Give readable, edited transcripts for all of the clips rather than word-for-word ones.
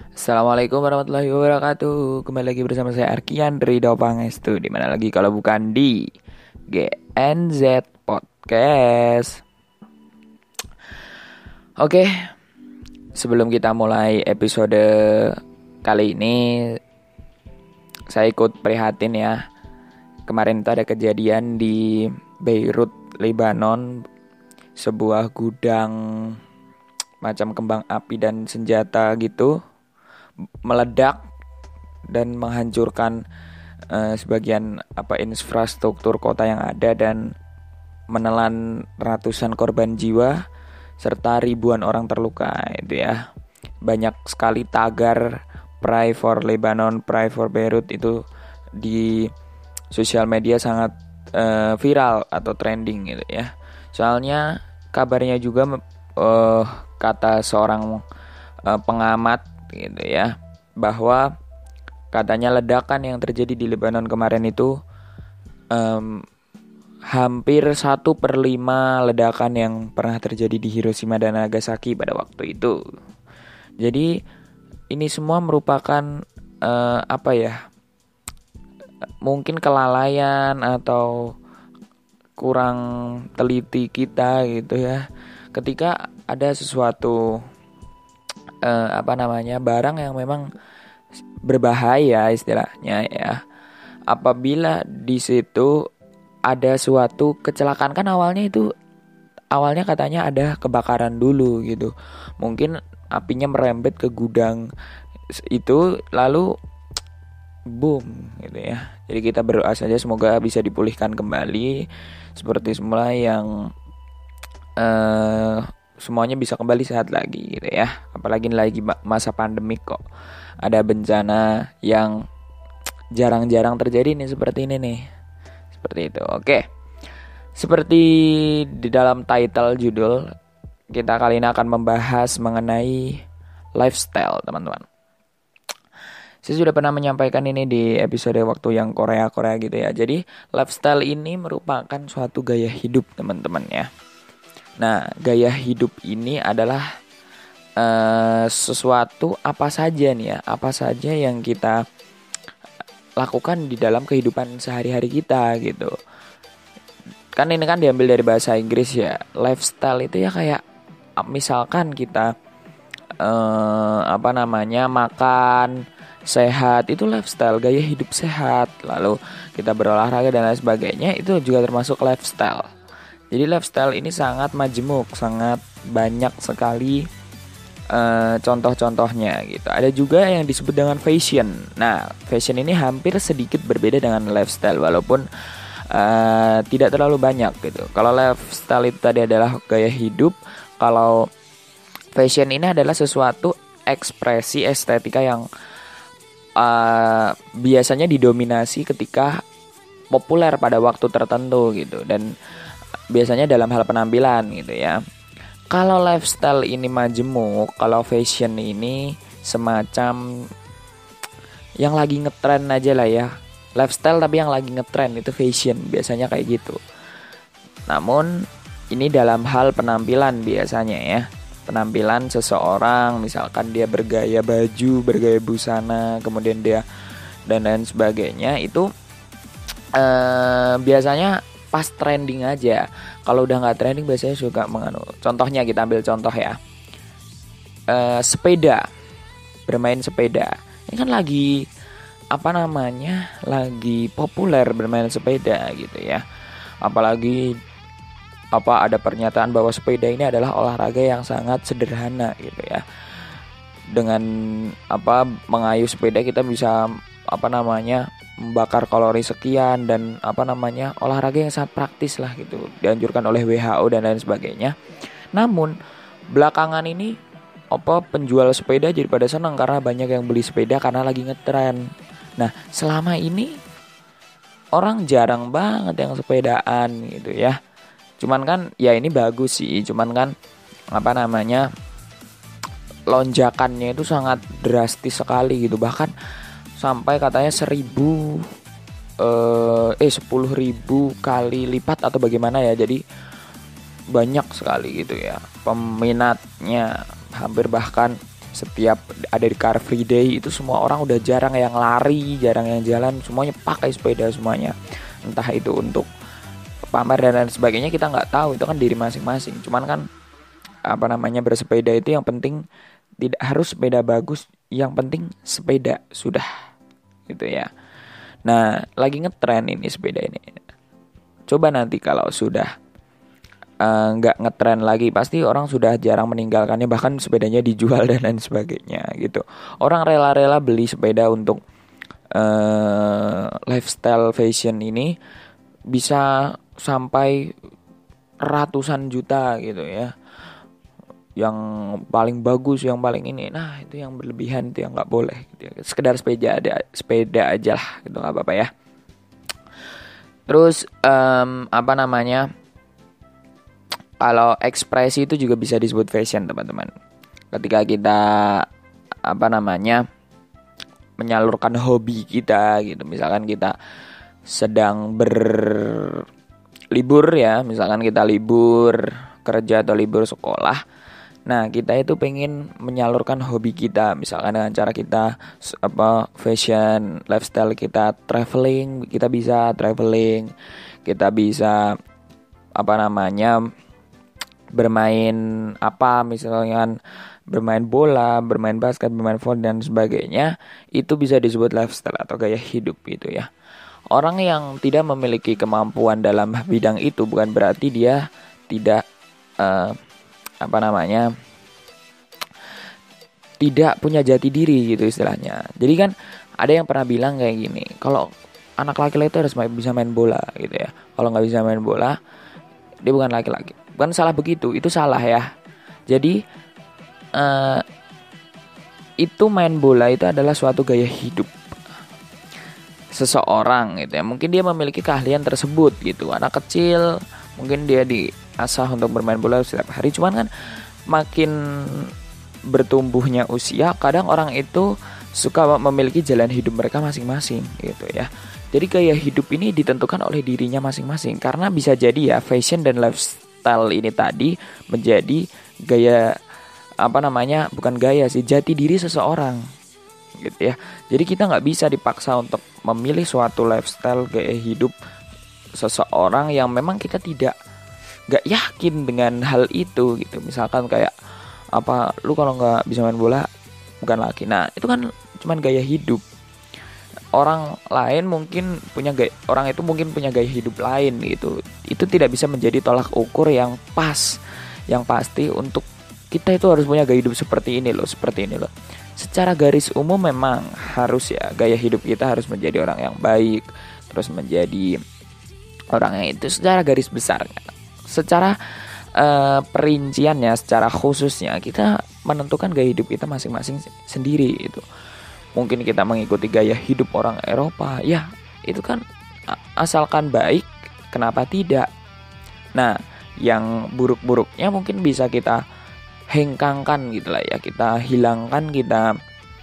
Assalamualaikum warahmatullahi wabarakatuh. Kembali lagi bersama saya Arkian Ridho Pangestu. Dimana lagi kalau bukan di GNZ Podcast. Oke, sebelum kita mulai episode kali ini, saya ikut prihatin ya. Kemarin itu ada kejadian di Beirut, Lebanon. Sebuah gudang macam kembang api dan senjata gitu meledak dan menghancurkan sebagian infrastruktur kota yang ada dan menelan ratusan korban jiwa serta ribuan orang terluka itu ya. Banyak sekali tagar Pray for Lebanon, Pray for Beirut itu di sosial media sangat viral atau trending gitu ya. Soalnya kabarnya juga kata seorang pengamat gitu ya, bahwa katanya ledakan yang terjadi di Lebanon kemarin itu hampir 1/5 ledakan yang pernah terjadi di Hiroshima dan Nagasaki pada waktu itu. Jadi ini semua merupakan mungkin kelalaian atau kurang teliti kita gitu ya, ketika ada sesuatu barang yang memang berbahaya istilahnya ya. Apabila di situ ada suatu kecelakaan, kan awalnya katanya ada kebakaran dulu gitu. Mungkin apinya merembet ke gudang itu lalu boom gitu ya. Jadi kita berdoa saja semoga bisa dipulihkan kembali seperti semula, yang semuanya bisa kembali sehat lagi gitu ya. Apalagi lagi masa pandemik kok. Ada bencana yang jarang-jarang terjadi nih seperti ini nih. Seperti itu. Oke. Seperti di dalam title judul, kita kali ini akan membahas mengenai lifestyle, teman-teman. Saya sudah pernah menyampaikan ini di episode waktu yang Korea-Korea gitu ya. Jadi lifestyle ini merupakan suatu gaya hidup, teman-teman ya. Nah, gaya hidup ini adalah sesuatu apa saja nih ya, apa saja yang kita lakukan di dalam kehidupan sehari-hari kita gitu. Kan ini kan diambil dari bahasa Inggris ya. Lifestyle itu ya kayak misalkan kita makan sehat, itu lifestyle, gaya hidup sehat. Lalu kita berolahraga dan lain sebagainya, itu juga termasuk lifestyle. Jadi lifestyle ini sangat majemuk, sangat banyak sekali contoh-contohnya gitu. Ada juga yang disebut dengan fashion. Nah, fashion ini hampir sedikit berbeda dengan lifestyle, walaupun tidak terlalu banyak gitu. Kalau lifestyle itu tadi adalah gaya hidup, kalau fashion ini adalah sesuatu ekspresi estetika yang biasanya didominasi ketika populer pada waktu tertentu gitu, dan biasanya dalam hal penampilan gitu ya. Kalau lifestyle ini majemuk, kalau fashion ini semacam yang lagi ngetren aja lah ya. Lifestyle tapi yang lagi ngetren itu fashion, biasanya kayak gitu. Namun ini dalam hal penampilan biasanya ya. Penampilan seseorang, misalkan dia bergaya baju, bergaya busana, kemudian dia dan lain sebagainya, itu biasanya pas trending aja. Kalau udah nggak trending biasanya suka Contohnya kita ambil contoh ya. Sepeda, bermain sepeda. Ini kan lagi lagi populer bermain sepeda gitu ya. Apalagi ada pernyataan bahwa sepeda ini adalah olahraga yang sangat sederhana gitu ya. Dengan mengayuh sepeda kita bisa membakar kalori sekian dan olahraga yang sangat praktis lah gitu, dianjurkan oleh WHO dan lain sebagainya. Namun belakangan ini penjual sepeda jadi pada senang karena banyak yang beli sepeda karena lagi ngetren. Nah, selama ini orang jarang banget yang sepedaan gitu ya. Cuman kan ya ini bagus sih, cuman kan lonjakannya itu sangat drastis sekali gitu, bahkan sampai katanya 10.000 kali lipat atau bagaimana ya. Jadi banyak sekali gitu ya peminatnya, hampir bahkan setiap ada di Car Free Day itu semua orang udah jarang yang lari, jarang yang jalan, semuanya pakai sepeda semuanya. Entah itu untuk pamer dan lain sebagainya, kita nggak tahu, itu kan diri masing-masing. Cuman kan bersepeda itu yang penting tidak harus sepeda bagus, yang penting sepeda sudah gitu ya. Nah, lagi ngetren ini sepeda ini. Coba nanti kalau sudah nggak ngetren lagi, pasti orang sudah jarang meninggalkannya, bahkan sepedanya dijual dan lain sebagainya gitu. Orang rela-rela beli sepeda untuk lifestyle fashion ini bisa sampai ratusan juta gitu ya. Yang paling bagus, yang paling ini. Nah, itu yang berlebihan, itu yang nggak boleh gitu ya. Sekedar sepeda aja lah gitu, nggak apa-apa ya. Terus kalau ekspresi itu juga bisa disebut fashion, teman-teman. Ketika kita menyalurkan hobi kita gitu. Misalkan kita sedang berlibur ya, misalkan kita libur kerja atau libur sekolah. Nah, kita itu pengen menyalurkan hobi kita, misalkan dengan cara kita fashion, lifestyle kita, traveling, kita bisa traveling, kita bisa bermain misalnya bermain bola, bermain basket, bermain volley dan sebagainya. Itu bisa disebut lifestyle atau gaya hidup gitu ya. Orang yang tidak memiliki kemampuan dalam bidang itu bukan berarti dia tidak tidak punya jati diri gitu istilahnya. Jadi kan ada yang pernah bilang kayak gini, kalau anak laki-laki itu harus bisa main bola gitu ya. Kalau nggak bisa main bola, dia bukan laki-laki. Bukan salah begitu, itu salah ya. Jadi itu main bola itu adalah suatu gaya hidup seseorang gitu ya. Mungkin dia memiliki keahlian tersebut gitu. Anak kecil mungkin dia diasah untuk bermain bola setiap hari. Cuman kan makin bertumbuhnya usia, kadang orang itu suka memiliki jalan hidup mereka masing-masing gitu ya. Jadi gaya hidup ini ditentukan oleh dirinya masing-masing. Karena bisa jadi ya fashion dan lifestyle ini tadi menjadi gaya bukan gaya sih, jati diri seseorang gitu ya. Jadi kita nggak bisa dipaksa untuk memilih suatu lifestyle gaya hidup seseorang yang memang kita nggak yakin dengan hal itu gitu. Misalkan kayak lu kalau nggak bisa main bola bukan laki. Nah, itu kan cuman gaya hidup. Orang lain mungkin orang itu mungkin punya gaya hidup lain gitu. Itu tidak bisa menjadi tolak ukur yang pas, yang pasti untuk kita itu harus punya gaya hidup seperti ini loh. Secara garis umum memang harus ya, gaya hidup kita harus menjadi orang yang baik, terus menjadi orang yang itu secara garis besarnya. Secara perinciannya, secara khususnya kita menentukan gaya hidup kita masing-masing sendiri itu. Mungkin kita mengikuti gaya hidup orang Eropa, ya itu kan asalkan baik, kenapa tidak? Nah, yang buruk-buruknya mungkin bisa kita hengkangkan gitu lah ya, kita hilangkan, kita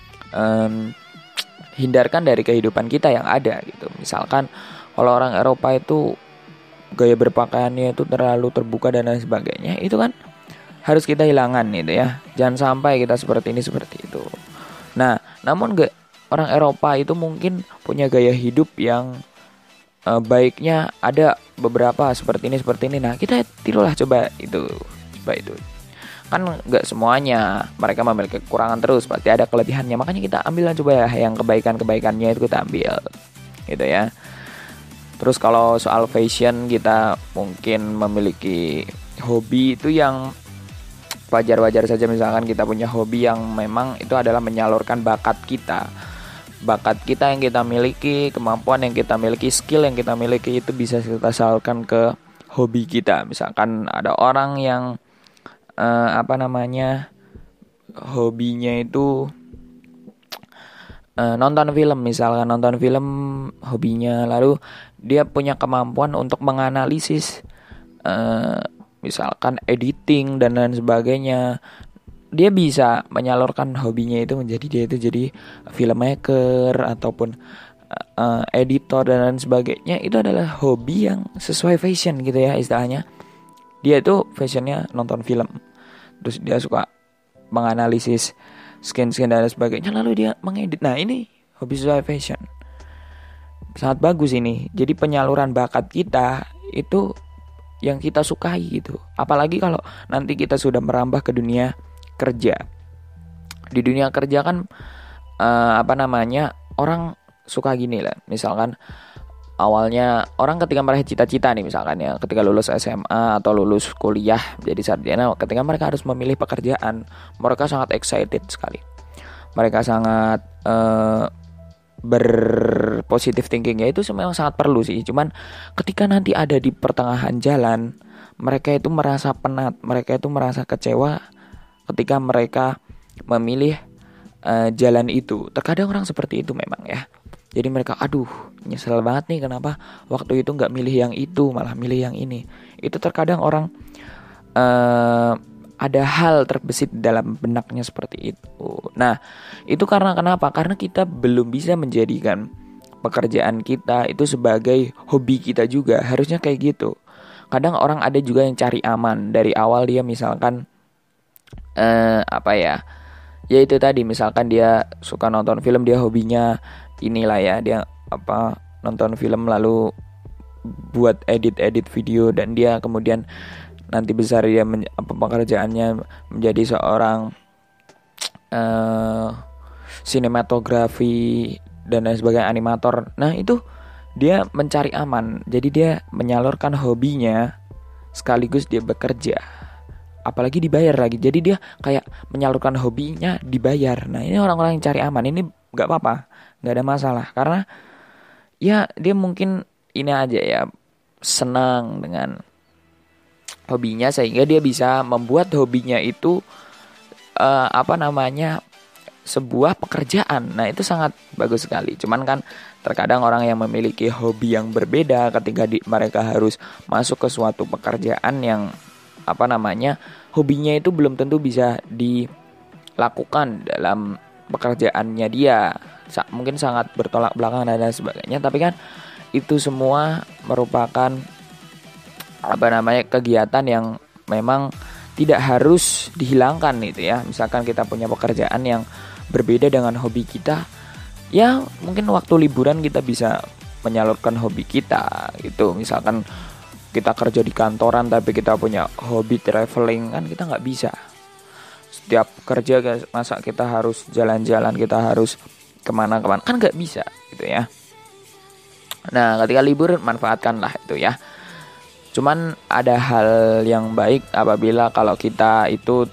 hindarkan dari kehidupan kita yang ada gitu. Misalkan kalau orang Eropa itu gaya berpakaiannya itu terlalu terbuka dan lain sebagainya, itu kan harus kita hilangkan gitu ya. Jangan sampai kita seperti ini seperti itu. Nah, namun orang Eropa itu mungkin punya gaya hidup yang baiknya ada beberapa seperti ini. Nah, kita tirulah coba itu. Kan nggak semuanya mereka memiliki kekurangan, terus pasti ada kelebihannya. Makanya kita ambil coba ya yang kebaikannya itu kita ambil gitu ya. Terus kalau soal fashion, kita mungkin memiliki hobi itu yang wajar-wajar saja. Misalkan kita punya hobi yang memang itu adalah menyalurkan bakat kita yang kita miliki, kemampuan yang kita miliki, skill yang kita miliki, itu bisa kita salurkan ke hobi kita. Misalkan ada orang yang hobinya itu nonton film, misalkan nonton film hobinya, lalu dia punya kemampuan untuk menganalisis misalkan editing dan lain sebagainya. Dia bisa menyalurkan hobinya itu menjadi dia itu jadi filmmaker ataupun editor dan lain sebagainya. Itu adalah hobi yang sesuai fashion gitu ya istilahnya. Dia itu fashionnya nonton film, terus dia suka menganalisis skin dan sebagainya, lalu dia mengedit. Nah, ini hobi sesuai fashion. Sangat bagus ini. Jadi penyaluran bakat kita itu yang kita sukai gitu. Apalagi kalau nanti kita sudah merambah ke dunia kerja. Di dunia kerja kan orang suka gini lah. Misalkan awalnya orang ketika meraih cita-cita nih, misalkan ya, ketika lulus SMA atau lulus kuliah jadi sarjana, ketika mereka harus memilih pekerjaan, mereka sangat excited sekali. Mereka sangat berpositif thinking, ya itu memang sangat perlu sih. Cuman ketika nanti ada di pertengahan jalan, mereka itu merasa penat, mereka itu merasa kecewa ketika mereka memilih jalan itu. Terkadang orang seperti itu memang ya. Jadi mereka, aduh nyesel banget nih kenapa waktu itu gak milih yang itu, malah milih yang ini. Itu terkadang orang ada hal terbesit dalam benaknya seperti itu. Nah, itu karena kenapa? Karena kita belum bisa menjadikan pekerjaan kita itu sebagai hobi kita juga. Harusnya kayak gitu. Kadang orang ada juga yang cari aman. Dari awal dia misalkan ya itu tadi, misalkan dia suka nonton film, dia hobinya inilah ya, dia nonton film lalu buat edit video, dan dia kemudian nanti besar dia pekerjaannya menjadi seorang sinematografi dan lain sebagainya, animator. Nah, itu dia mencari aman. Jadi dia menyalurkan hobinya sekaligus dia bekerja. Apalagi dibayar lagi. Jadi dia kayak menyalurkan hobinya dibayar. Nah, ini orang-orang yang cari aman. Ini gak apa-apa, gak ada masalah. Karena ya dia mungkin ini aja ya, senang dengan hobinya, sehingga dia bisa membuat hobinya itu sebuah pekerjaan. Nah, itu sangat bagus sekali. Cuman kan terkadang orang yang memiliki hobi yang berbeda, ketika mereka harus masuk ke suatu pekerjaan yang hobinya itu belum tentu bisa dilakukan dalam pekerjaannya dia. Mungkin sangat bertolak belakang dan lain sebagainya. Tapi kan itu semua merupakan kegiatan yang memang tidak harus dihilangkan gitu ya. Misalkan kita punya pekerjaan yang berbeda dengan hobi kita, ya mungkin waktu liburan kita bisa menyalurkan hobi kita gitu. Misalkan kita kerja di kantoran tapi kita punya hobi traveling, kan kita nggak bisa. Setiap kerja masa kita harus jalan-jalan, kita harus kemana-kemana, kan nggak bisa gitu ya. Nah, ketika libur manfaatkanlah itu ya. Cuman ada hal yang baik apabila kalau kita itu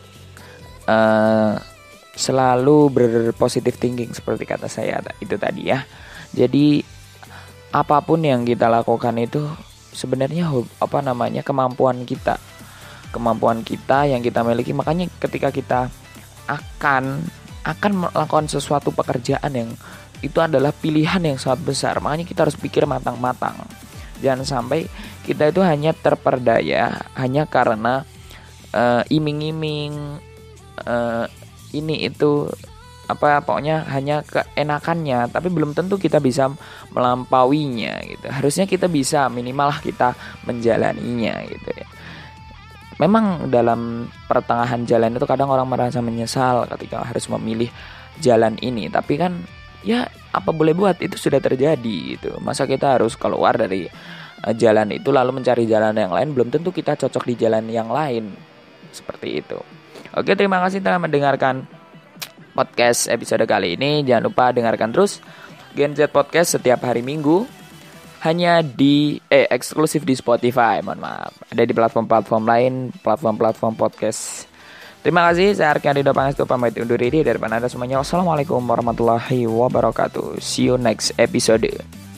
selalu berpositif thinking seperti kata saya itu tadi ya. Jadi apapun yang kita lakukan itu sebenarnya kemampuan kita yang kita miliki. Makanya ketika kita akan melakukan sesuatu pekerjaan yang itu adalah pilihan yang sangat besar, makanya kita harus pikir matang-matang. Jangan sampai kita itu hanya terperdaya hanya karena iming-iming ini itu pokoknya hanya keenakannya, tapi belum tentu kita bisa melampauinya gitu. Harusnya kita bisa, minimal kita menjalaninya gitu ya. Memang dalam pertengahan jalan itu kadang orang merasa menyesal ketika harus memilih jalan ini, tapi kan ya apa boleh buat, itu sudah terjadi gitu. Masa kita harus keluar dari jalan itu lalu mencari jalan yang lain, belum tentu kita cocok di jalan yang lain. Seperti itu. Oke, terima kasih telah mendengarkan podcast episode kali ini. Jangan lupa dengarkan terus Gen Z Podcast setiap hari Minggu, hanya di eksklusif di Spotify. Mohon maaf, ada di platform-platform lain, platform-platform podcast. Terima kasih, saya Arkan Ridho Pangestu pamit undur diri dari Anda semuanya. Wassalamualaikum warahmatullahi wabarakatuh. See you next episode.